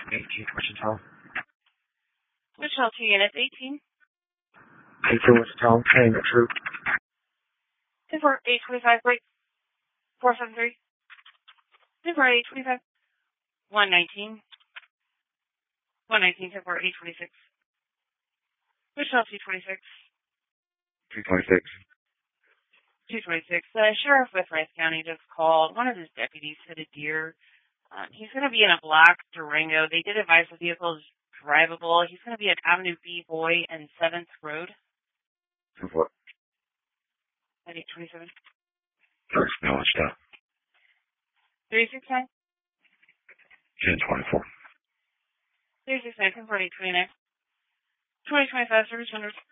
18th Wichita. Wichita 2 units, 18. 18 Wichita, training the troop. 825, break. 473. 825. 119. 119, 826. Wichita 226. 226. 226. The sheriff with Rice County just called. One of his deputies hit a deer. He's going to be in a black Durango. They did advise the vehicle is drivable. He's going to be at Avenue B, Boy, and 7th Road. What? At 827. First, no, it's done. 369. 1024. 369, 829. 2025, service 100.